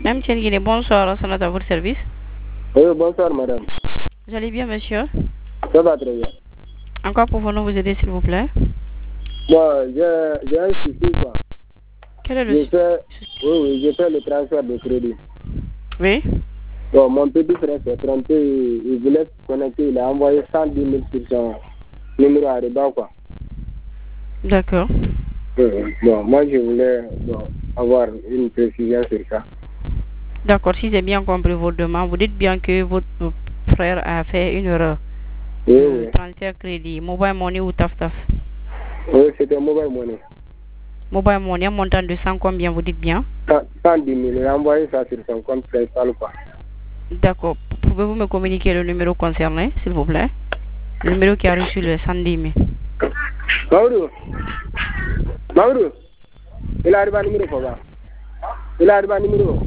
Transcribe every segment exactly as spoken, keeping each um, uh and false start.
M T N Guinée, bonsoir, sonate à votre service. Oui, bonsoir madame. Vous allez bien, monsieur? Ça va très bien. Encore pouvons-nous vous aider, s'il vous plaît? Bon, j'ai j'ai un souci quoi. Quel est le J'ai fait, oui, oui, j'ai fait le transfert de crédit. Oui. Bon, mon petit frère s'est trompé, il, il voulait se connecter, il a envoyé cent dix mille sur son numéro à redans quoi. D'accord. Euh, bon, moi je voulais bon, avoir une précision sur ça. D'accord, si j'ai bien compris votre demande, vous dites bien que votre frère a fait une erreur. Oui, Euh, oui. transfert crédit, mobile money ou taf taf? Oui, c'était mobile money. Mobile money, un montant de cent combien, vous dites bien? cent dix mille, il a envoyé ça sur son compte PayPal quoi. D'accord. Pouvez-vous me communiquer le numéro concerné, s'il vous plaît? Le numéro qui a reçu le cent dix mille. Maodo, Maodo, il arrive à numéro quoi? Il arrive à numéro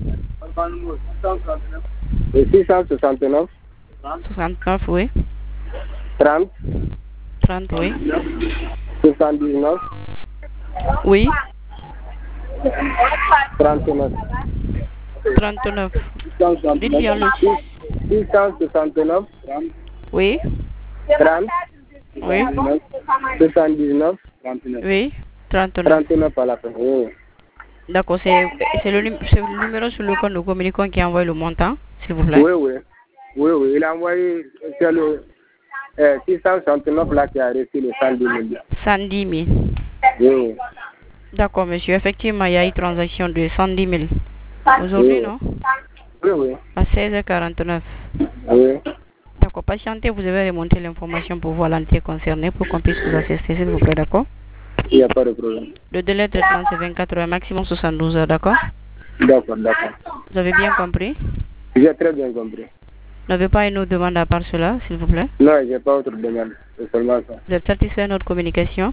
six cent soixante-neuf soixante-neuf, oui. trente trente, oui. soixante-dix-neuf Oui. trente-neuf. trente-neuf. Dites bien le six cent soixante-neuf Oui. trente Oui. soixante-dix-neuf Oui. trente-neuf. trente-neuf à la fin. Oui. D'accord, c'est c'est le, num- c'est le numéro sur lequel nous communiquons qui envoie le montant, s'il vous plaît. Oui, oui. Oui, oui. Il a envoyé, c'est le euh, six cent soixante-neuf là qui a reçu le cent dix mille. cent dix mille. Oui, oui. D'accord, monsieur. Effectivement, il y a eu transaction de cent dix mille. Aujourd'hui, Oui, non? oui, oui. À seize heures quarante-neuf. Oui. D'accord, patientez, vous avez remonté l'information pour voir l'entité concernée pour qu'on puisse vous assister, s'il vous plaît, d'accord? Il n'y a pas de problème. Le délai de traitement, c'est vingt-quatre heures, maximum soixante-douze heures, d'accord? D'accord, d'accord. Vous avez bien compris? J'ai très bien compris. Vous n'avez pas une autre demande à part cela, s'il vous plaît? Non, j'ai pas autre demande. C'est seulement ça. Vous êtes satisfait de notre communication?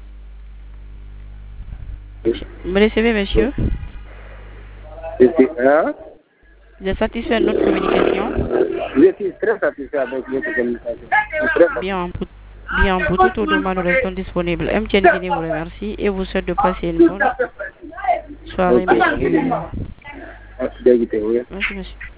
Oui. Vous me recevez, monsieur? Je suis, hein? Vous êtes satisfait de notre communication? Je suis très satisfait avec votre communication. Je suis très satisfait. Bien, pour, bien, pour toute autre demande, nous restons disponibles. M T N Guinée vous remercie et vous souhaite de passer une bonne soirée, Ok. monsieur. Merci, David, oui. Merci, monsieur.